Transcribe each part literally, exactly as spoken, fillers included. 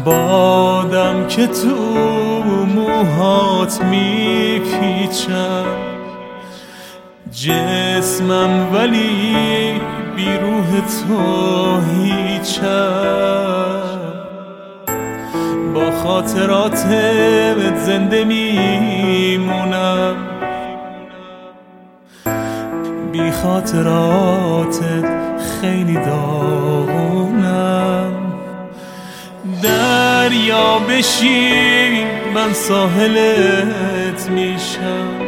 بادم که تو موهات میپیچم، جسمم ولی بی روح تو هیچم. با خاطراتت زنده میمونم، بی خاطراتت خیلی داغونم. دریا بشی من ساحلت میشم،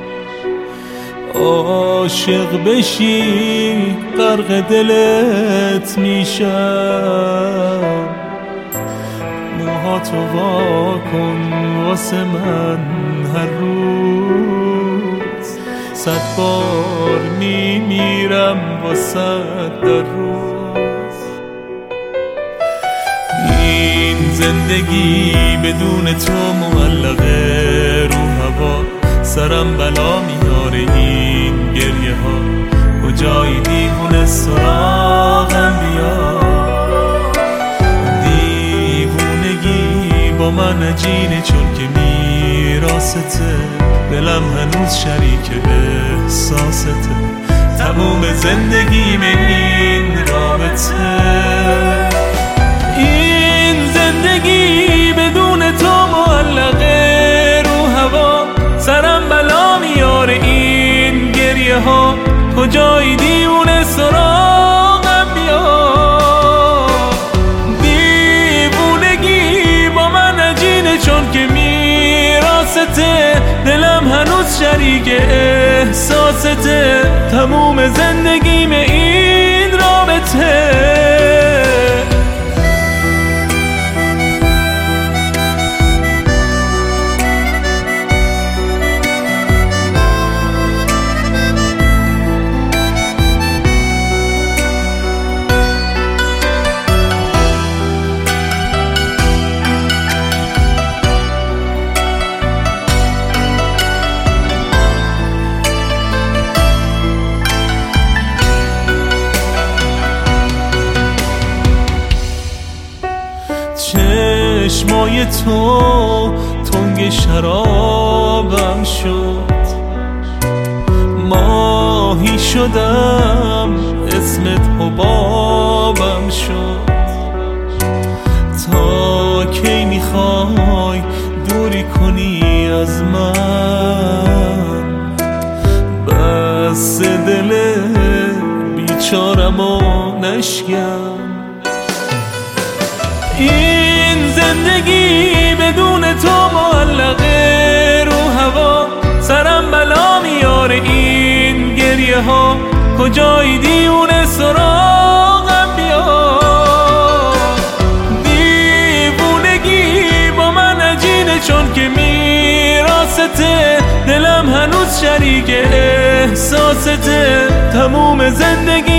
عاشق بشی غرق دلت میشم. موهاتو وا کن واسه من هر روز، صد بار میمیرم واسه در روز. این زندگی بدون تو معلقه رو هوا، سرم بلا میاره این گریه ها. کجایی دیوونه سراغم بیا، دیوونگی با من عجینه چون که میراسته. دلم هنوز شریک احساسته، تموم زندگیم این رابطه. این زندگی بدون تو معلقه رو هوا، سرم بلا میاره این گریه ها. کجایی دیوونه سراغم بیا، دیوونگی با من عجینه چون که میراسته. دلم هنوز شریک احساسته، تموم زندگیم این رابطه. چشمای تو تنگ شرابم شد، ماهی شدم اسمت حبابم شد. تا کی میخوای دوری کنی از من؟ بس دل بیچارمو نشکن. این زندگی بدون تو معلقه رو هوا، سرم بلا میاره این گریه ها. کجایی دیوونه سراغم بیا، دیوونگی با من عجینه چون که میراسته. دلم هنوز شریک احساسته، تموم زندگی